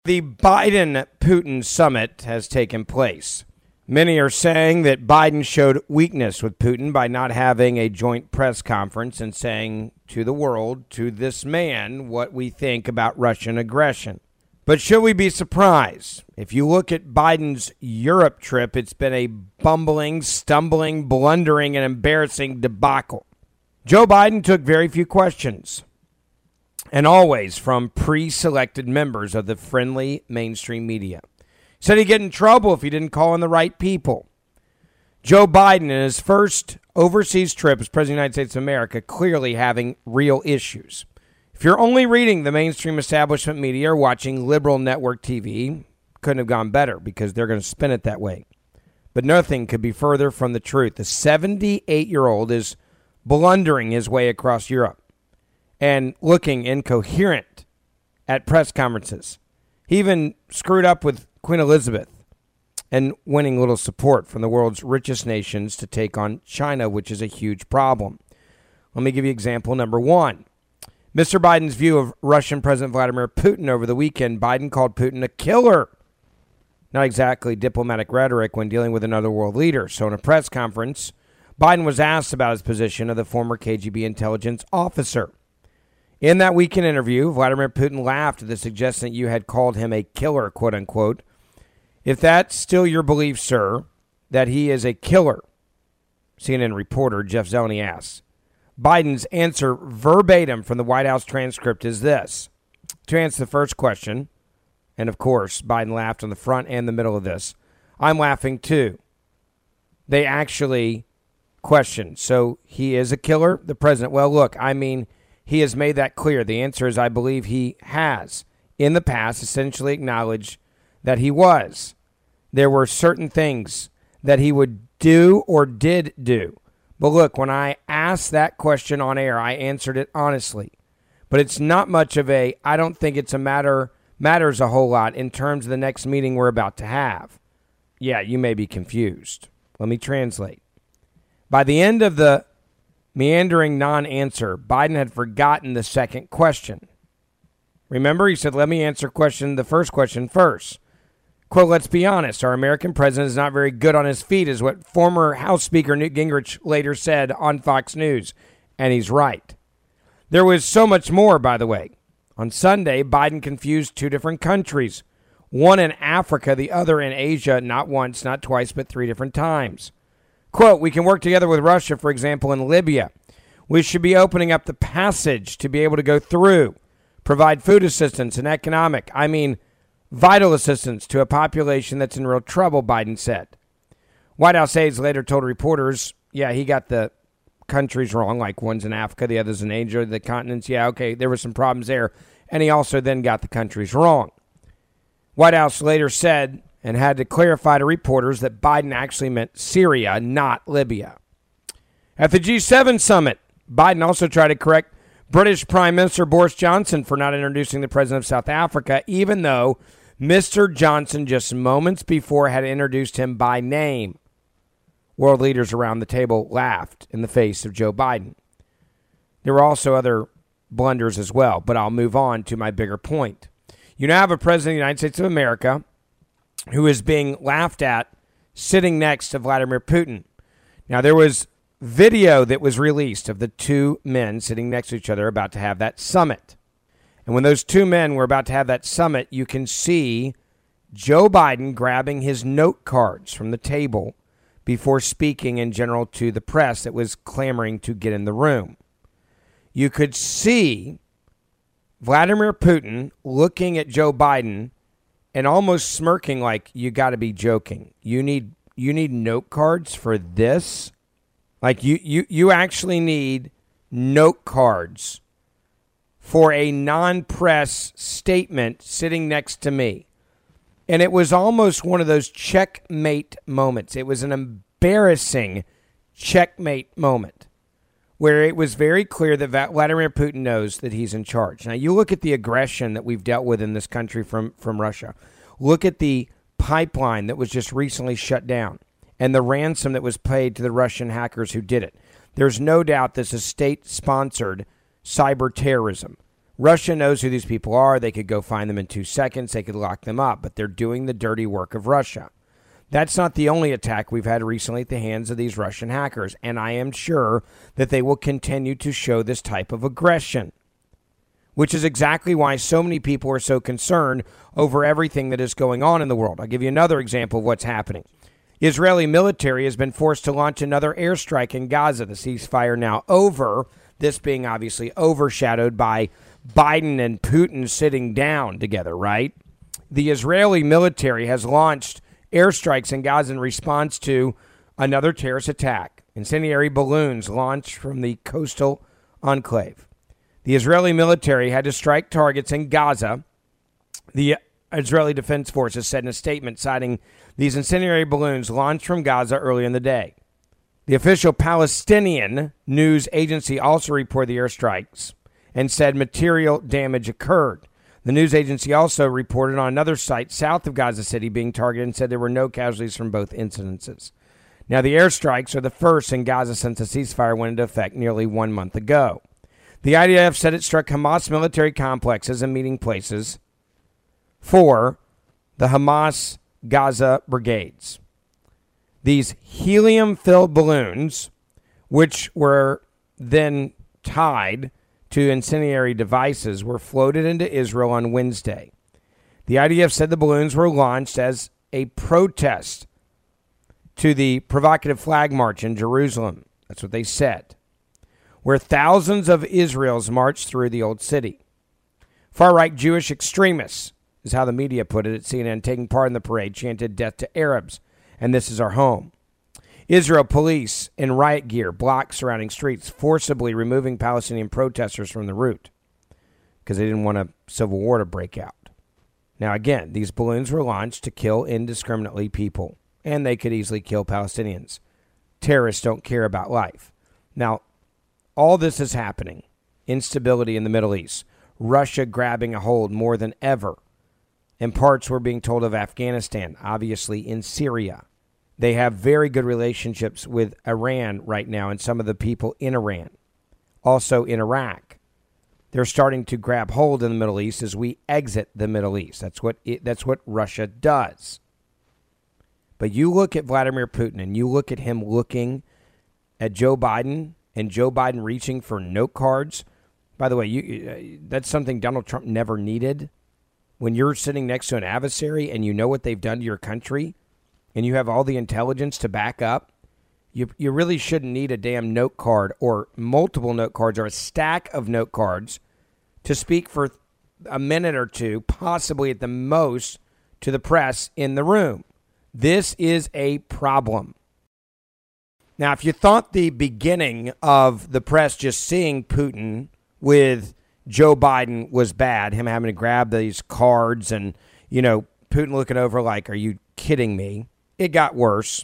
The Biden-Putin summit has taken place. Many are saying that Biden showed weakness with Putin by not having a joint press conference and saying to the world, to this man, what we think about Russian aggression. But should we be surprised? If you look at Biden's Europe trip, it's been a bumbling, stumbling, blundering, and embarrassing debacle. Joe Biden took very few questions, and always from pre-selected members of the friendly mainstream media. Said he'd get in trouble if he didn't call in the right people. Joe Biden, in his first overseas trip as President of the United States of America, clearly having real issues. If you're only reading the mainstream establishment media or watching liberal network TV, couldn't have gone better because they're going to spin it that way. But nothing could be further from the truth. The 78-year-old is blundering his way across Europe and looking incoherent at press conferences. He even screwed up with Queen Elizabeth and winning little support from the world's richest nations to take on China, which is a huge problem. Let me give you example number one. Mr. Biden's view of Russian President Vladimir Putin over the weekend. Biden called Putin a killer. Not exactly diplomatic rhetoric when dealing with another world leader. So in a press conference, Biden was asked about his position of the former KGB intelligence officer. In that weekend interview, Vladimir Putin laughed at the suggestion that you had called him a killer, quote unquote. If that's still your belief, sir, that he is a killer, CNN reporter Jeff Zeleny asks. Biden's answer verbatim from the White House transcript is this. To answer the first question, and of course, Biden laughed on the front and the middle of this. I'm laughing too. They actually questioned. So he is a killer, the president. Well, look, I mean, he has made that clear. The answer is I believe he has, in the past, essentially acknowledged that he was. There were certain things that he would do or did do. But look, when I asked that question on air, I answered it honestly. But it's not much of a, I don't think it's matters a whole lot in terms of the next meeting we're about to have. Yeah, you may be confused. Let me translate. By the end of the meandering non-answer, Biden had forgotten the second question. Remember, he said, let me answer the first question first. Quote, let's be honest, our American president is not very good on his feet, is what former House Speaker Newt Gingrich later said on Fox News. And he's right. There was so much more, by the way. On Sunday, Biden confused two different countries. One in Africa, the other in Asia, not once, not twice, but three different times. Quote, we can work together with Russia, for example, in Libya. We should be opening up the passage to be able to go through, provide food assistance and vital assistance to a population that's in real trouble, Biden said. White House aides later told reporters, yeah, he got the countries wrong, like one's in Africa, the other's in Asia, the continents. Yeah, okay, there were some problems there. And he also then got the countries wrong. White House later said and had to clarify to reporters that Biden actually meant Syria, not Libya. At the G7 summit, Biden also tried to correct British Prime Minister Boris Johnson for not introducing the president of South Africa, even though Mr. Johnson just moments before had introduced him by name. World leaders around the table laughed in the face of Joe Biden. There were also other blunders as well, but I'll move on to my bigger point. You now have a president of the United States of America who is being laughed at sitting next to Vladimir Putin. Now, there was video that was released of the two men sitting next to each other about to have that summit. And when those two men were about to have that summit, you can see Joe Biden grabbing his note cards from the table before speaking in general to the press that was clamoring to get in the room. You could see Vladimir Putin looking at Joe Biden and almost smirking like, you got to be joking. You need note cards for this? Like you actually need note cards for a non-press statement sitting next to me. And it was almost one of those checkmate moments. It was an embarrassing checkmate moment where it was very clear that Vladimir Putin knows that he's in charge. Now, you look at the aggression that we've dealt with in this country from Russia. Look at the pipeline that was just recently shut down and the ransom that was paid to the Russian hackers who did it. There's no doubt this is state-sponsored cyber terrorism. Russia knows who these people are. They could go find them in 2 seconds. They could lock them up, but they're doing the dirty work of Russia. That's not the only attack we've had recently at the hands of these Russian hackers, and I am sure that they will continue to show this type of aggression, which is exactly why so many people are so concerned over everything that is going on in the world. I'll give you another example of what's happening. Israeli military has been forced to launch another airstrike in Gaza. The ceasefire now over, this being obviously overshadowed by Biden and Putin sitting down together, right? The Israeli military has launched airstrikes in Gaza in response to another terrorist attack. Incendiary balloons launched from the coastal enclave. The Israeli military had to strike targets in Gaza. The Israeli Defense Forces said in a statement citing these incendiary balloons launched from Gaza earlier in the day. The official Palestinian news agency also reported the airstrikes and said material damage occurred. The news agency also reported on another site south of Gaza City being targeted and said there were no casualties from both incidences. Now, the airstrikes are the first in Gaza since the ceasefire went into effect nearly 1 month ago. The IDF said it struck Hamas military complexes and meeting places for the Hamas Gaza brigades. These helium-filled balloons, which were then tied to incendiary devices, were floated into Israel on Wednesday. The IDF said the balloons were launched as a protest to the provocative flag march in Jerusalem. That's what they said, where thousands of Israelis marched through the old city. Far-right Jewish extremists, is how the media put it at CNN, taking part in the parade, chanted "Death to Arabs," and "This is our home." Israel police in riot gear blocked surrounding streets, forcibly removing Palestinian protesters from the route because they didn't want a civil war to break out. Now, again, these balloons were launched to kill indiscriminately people, and they could easily kill Palestinians. Terrorists don't care about life. Now, all this is happening. Instability in the Middle East. Russia grabbing a hold more than ever. And parts we're being told of Afghanistan, obviously in Syria. They have very good relationships with Iran right now and some of the people in Iran. Also in Iraq. They're starting to grab hold in the Middle East as we exit the Middle East. That's what Russia does. But you look at Vladimir Putin and you look at him looking at Joe Biden and Joe Biden reaching for note cards. By the way, that's something Donald Trump never needed. When you're sitting next to an adversary and you know what they've done to your country, and you have all the intelligence to back up, you really shouldn't need a damn note card or multiple note cards or a stack of note cards to speak for a minute or two, possibly at the most, to the press in the room. This is a problem. Now, if you thought the beginning of the press just seeing Putin with Joe Biden was bad, him having to grab these cards and, Putin looking over like, are you kidding me? It got worse.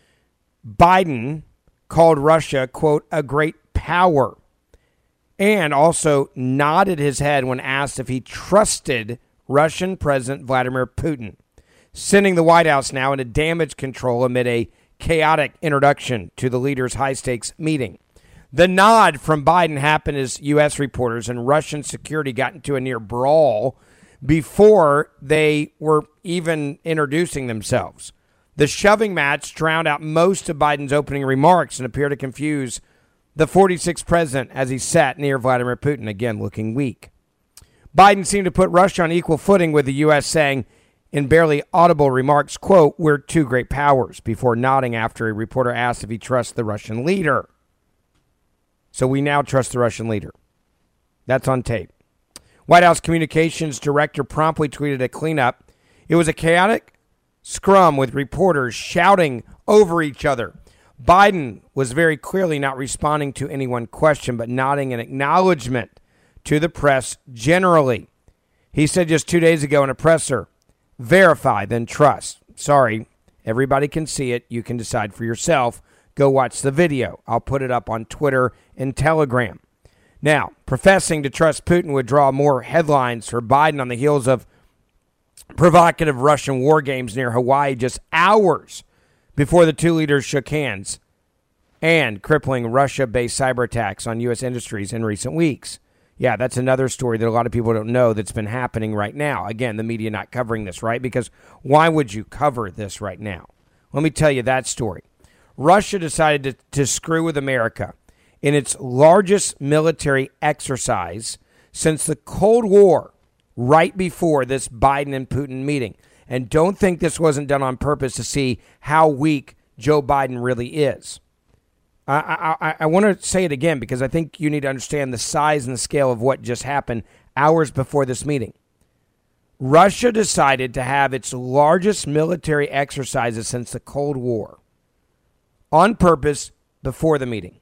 Biden called Russia, quote, a great power, and also nodded his head when asked if he trusted Russian President Vladimir Putin, sending the White House now into damage control amid a chaotic introduction to the leader's high-stakes meeting. The nod from Biden happened as U.S. reporters and Russian security got into a near brawl before they were even introducing themselves. The shoving match drowned out most of Biden's opening remarks and appeared to confuse the 46th president as he sat near Vladimir Putin, again looking weak. Biden seemed to put Russia on equal footing with the U.S., saying in barely audible remarks, quote, we're two great powers, before nodding after a reporter asked if he trusts the Russian leader. So we now trust the Russian leader. That's on tape. White House Communications Director promptly tweeted a cleanup. It was a chaotic scrum with reporters shouting over each other. Biden was very clearly not responding to any one question, but nodding in acknowledgement to the press generally. He said just 2 days ago in a presser, verify, then trust. Sorry, everybody can see it. You can decide for yourself. Go watch the video. I'll put it up on Twitter and Telegram. Now, professing to trust Putin would draw more headlines for Biden on the heels of provocative Russian war games near Hawaii just hours before the two leaders shook hands, and crippling Russia-based cyber attacks on U.S. industries in recent weeks. Yeah, that's another story that a lot of people don't know that's been happening right now. Again, the media not covering this, right? Because why would you cover this right now? Let me tell you that story. Russia decided to screw with America in its largest military exercise since the Cold War, right before this Biden and Putin meeting. And don't think this wasn't done on purpose to see how weak Joe Biden really is. I want to say it again because I think you need to understand the size and the scale of what just happened hours before this meeting. Russia decided to have its largest military exercises since the Cold War on purpose before the meeting.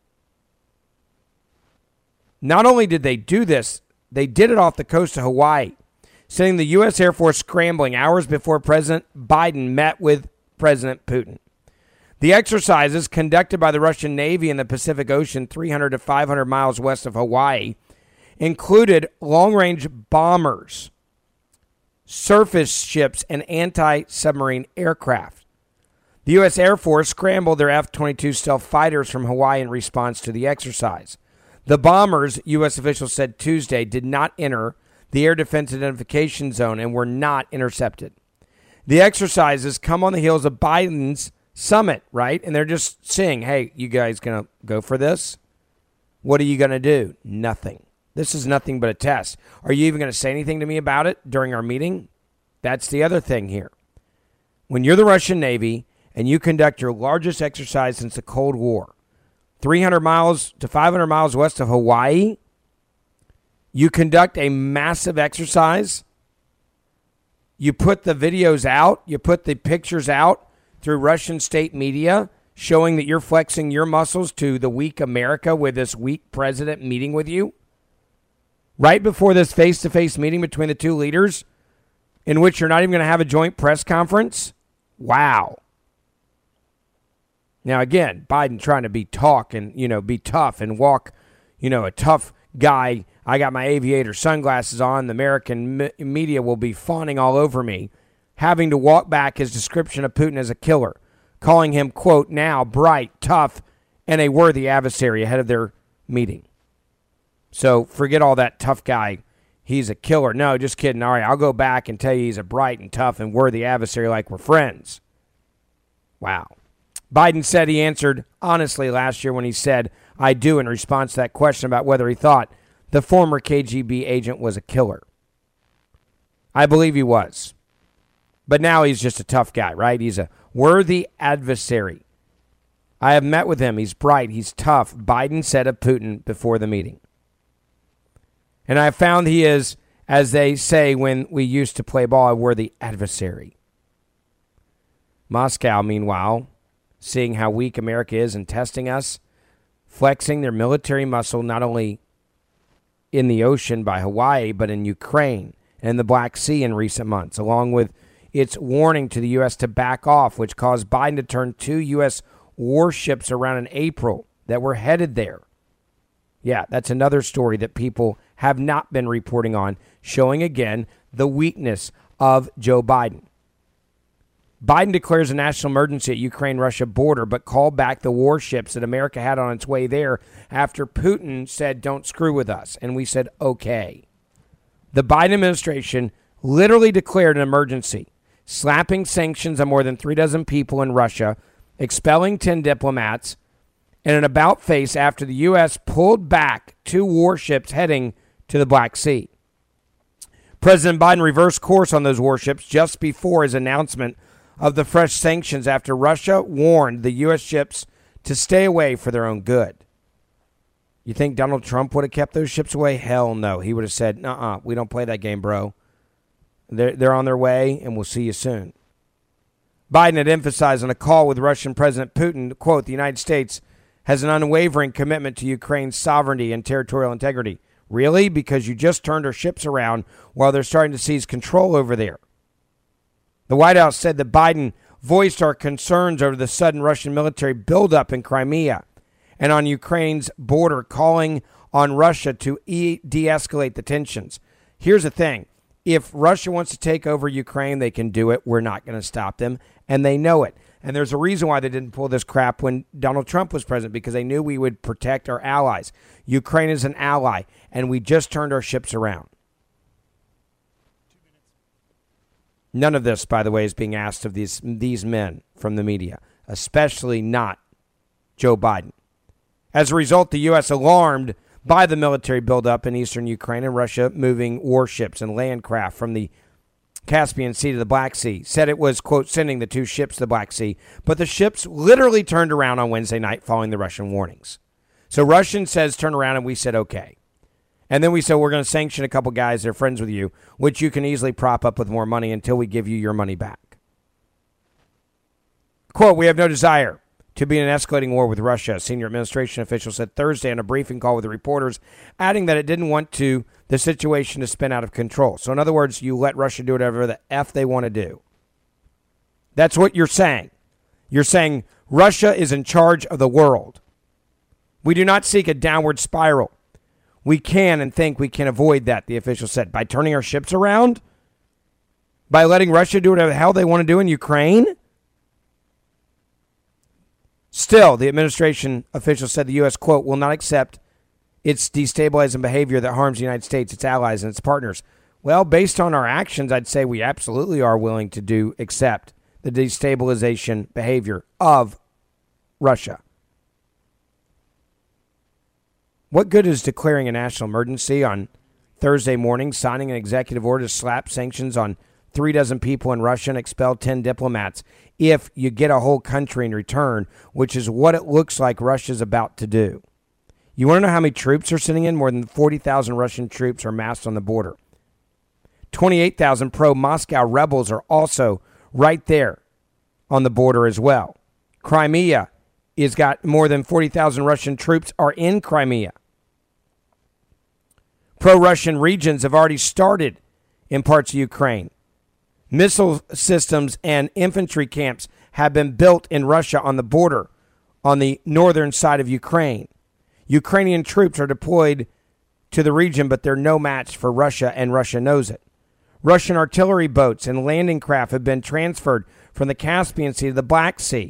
Not only did they do this, they did it off the coast of Hawaii, sending the U.S. Air Force scrambling hours before President Biden met with President Putin. The exercises, conducted by the Russian Navy in the Pacific Ocean 300 to 500 miles west of Hawaii, included long-range bombers, surface ships, and anti-submarine aircraft. The U.S. Air Force scrambled their F-22 stealth fighters from Hawaii in response to the exercise. The bombers, U.S. officials said Tuesday, did not enter the Air Defense Identification Zone and were not intercepted. The exercises come on the heels of Biden's summit, right? And they're just saying, hey, you guys going to go for this? What are you going to do? Nothing. This is nothing but a test. Are you even going to say anything to me about it during our meeting? That's the other thing here. When you're the Russian Navy and you conduct your largest exercise since the Cold War, 300 miles to 500 miles west of Hawaii, you conduct a massive exercise, you put the videos out, you put the pictures out through Russian state media showing that you're flexing your muscles to the weak America with this weak president meeting with you, right before this face-to-face meeting between the two leaders in which you're not even going to have a joint press conference? Wow. Now, again, Biden trying to be be tough and walk, a tough guy. I got my aviator sunglasses on. The American media will be fawning all over me, having to walk back his description of Putin as a killer, calling him, quote, now bright, tough, and a worthy adversary ahead of their meeting. So forget all that tough guy. He's a killer. No, just kidding. All right, I'll go back and tell you he's a bright and tough and worthy adversary like we're friends. Wow. Biden said he answered honestly last year when he said, I do, in response to that question about whether he thought the former KGB agent was a killer. I believe he was. But now he's just a tough guy, right? He's a worthy adversary. I have met with him. He's bright. He's tough. Biden said of Putin before the meeting. And I have found he is, as they say when we used to play ball, a worthy adversary. Moscow, meanwhile, seeing how weak America is and testing us, flexing their military muscle not only in the ocean by Hawaii, but in Ukraine and the Black Sea in recent months, along with its warning to the U.S. to back off, which caused Biden to turn 2 U.S. warships around in April that were headed there. Yeah, that's another story that people have not been reporting on, showing again the weakness of Joe Biden. Biden declares a national emergency at Ukraine-Russia border, but called back the warships that America had on its way there after Putin said, don't screw with us. And we said, okay. The Biden administration literally declared an emergency, slapping sanctions on more than 36 people in Russia, expelling 10 diplomats, and an about-face after the U.S. pulled back 2 warships heading to the Black Sea. President Biden reversed course on those warships just before his announcement of the fresh sanctions after Russia warned the U.S. ships to stay away for their own good. You think Donald Trump would have kept those ships away? Hell no. He would have said, we don't play that game, bro. They're on their way, and we'll see you soon. Biden had emphasized on a call with Russian President Putin, quote, the United States has an unwavering commitment to Ukraine's sovereignty and territorial integrity. Really? Because you just turned our ships around while they're starting to seize control over there. The White House said that Biden voiced our concerns over the sudden Russian military buildup in Crimea and on Ukraine's border, calling on Russia to de-escalate the tensions. Here's the thing. If Russia wants to take over Ukraine, they can do it. We're not going to stop them, and they know it. And there's a reason why they didn't pull this crap when Donald Trump was president, because they knew we would protect our allies. Ukraine is an ally, and we just turned our ships around. None of this, by the way, is being asked of these men from the media, especially not Joe Biden. As a result, the U.S., alarmed by the military buildup in eastern Ukraine and Russia moving warships and land craft from the Caspian Sea to the Black Sea, said it was, quote, sending the 2 ships to the Black Sea. But the ships literally turned around on Wednesday night following the Russian warnings. So Russian says turn around, and we said okay. And then we said we're going to sanction a couple guys that are friends with you, which you can easily prop up with more money until we give you your money back. Quote, we have no desire to be in an escalating war with Russia, a senior administration official said Thursday in a briefing call with the reporters, adding that it didn't want the situation to spin out of control. So in other words, you let Russia do whatever the F they want to do. That's what you're saying. You're saying Russia is in charge of the world. We do not seek a downward spiral. We can and think we can avoid that, the official said, by turning our ships around, by letting Russia do whatever the hell they want to do in Ukraine. Still, the administration official said the U.S., quote, will not accept its destabilizing behavior that harms the United States, its allies, and its partners. Well, based on our actions, I'd say we absolutely are willing to accept the destabilization behavior of Russia. What good is declaring a national emergency on Thursday morning, signing an executive order to slap sanctions on 36 people in Russia and expel 10 diplomats if you get a whole country in return, which is what it looks like Russia's about to do? You want to know how many troops are sitting in? More than 40,000 Russian troops are massed on the border. 28,000 pro-Moscow rebels are also right there on the border as well. Crimea has got more than 40,000 Russian troops are in Crimea. Pro-Russian regions have already started in parts of Ukraine. Missile systems and infantry camps have been built in Russia on the border on the northern side of Ukraine. Ukrainian troops are deployed to the region, but they're no match for Russia, and Russia knows it. Russian artillery boats and landing craft have been transferred from the Caspian Sea to the Black Sea.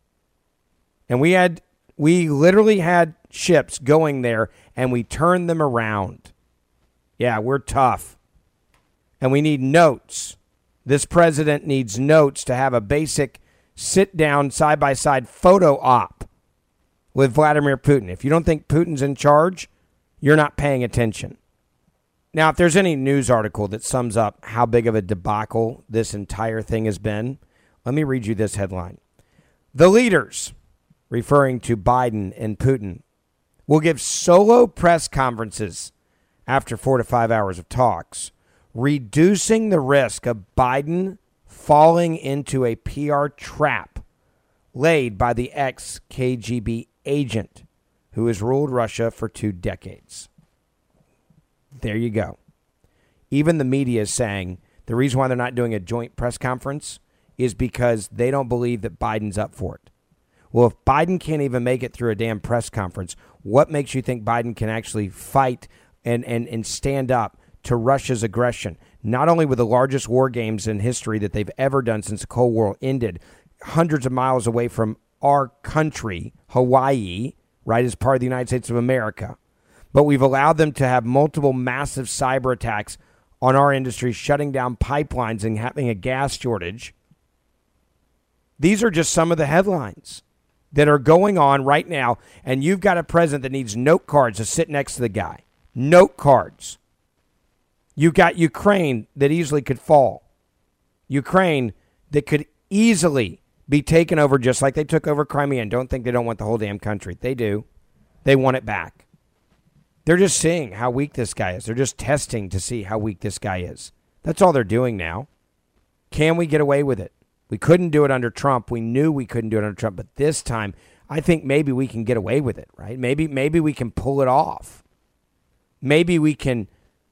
And we literally had ships going there, and we turned them around. Yeah, we're tough. And we need notes. This president needs notes to have a basic sit-down, side-by-side photo op with Vladimir Putin. If you don't think Putin's in charge, you're not paying attention. Now, if there's any news article that sums up how big of a debacle this entire thing has been, let me read you this headline. The leaders, referring to Biden and Putin, will give solo press conferences after 4 to 5 hours of talks, reducing the risk of Biden falling into a PR trap laid by the ex-KGB agent who has ruled Russia for 2 decades. There you go. Even the media is saying the reason why they're not doing a joint press conference is because they don't believe that Biden's up for it. Well, if Biden can't even make it through a damn press conference, what makes you think Biden can actually fight and stand up to Russia's aggression, not only with the largest war games in history that they've ever done since the Cold War ended, hundreds of miles away from our country, Hawaii, right, as part of the United States of America, but we've allowed them to have multiple massive cyber attacks on our industry, shutting down pipelines and having a gas shortage. These are just some of the headlines that are going on right now, and you've got a president that needs note cards to sit next to the guy. Note cards. You've got Ukraine that easily could fall. Ukraine that could easily be taken over just like they took over Crimea. And don't think they don't want the whole damn country. They do. They want it back. They're just seeing how weak this guy is. They're just testing to see how weak this guy is. That's all they're doing now. Can we get away with it? We couldn't do it under Trump. We knew we couldn't do it under Trump. But this time, I think maybe we can get away with it, right? Maybe we can pull it off. Maybe we can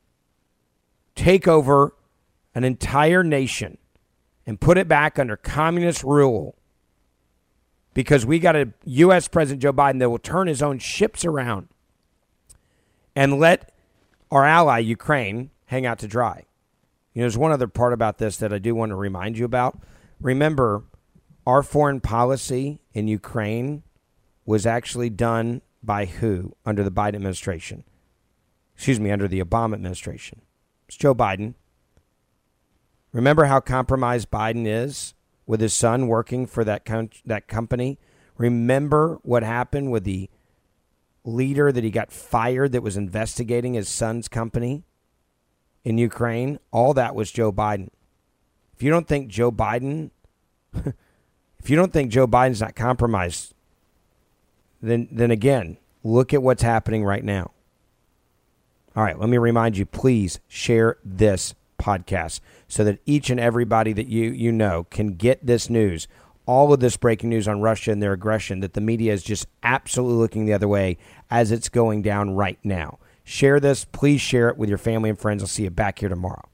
take over an entire nation and put it back under communist rule because we got a U.S. President Joe Biden that will turn his own ships around and let our ally, Ukraine, hang out to dry. There's one other part about this that I do want to remind you about. Remember, our foreign policy in Ukraine was actually done by who under the Biden administration? Under the Obama administration. It's Joe Biden. Remember how compromised Biden is with his son working for that company? Remember what happened with the leader that he got fired that was investigating his son's company in Ukraine? All that was Joe Biden. If you don't think Joe Biden's not compromised, then again, look at what's happening right now. All right, let me remind you, please share this podcast so that each and everybody that you know can get this news, all of this breaking news on Russia and their aggression that the media is just absolutely looking the other way as it's going down right now. Share this. Please share it with your family and friends. I'll see you back here tomorrow.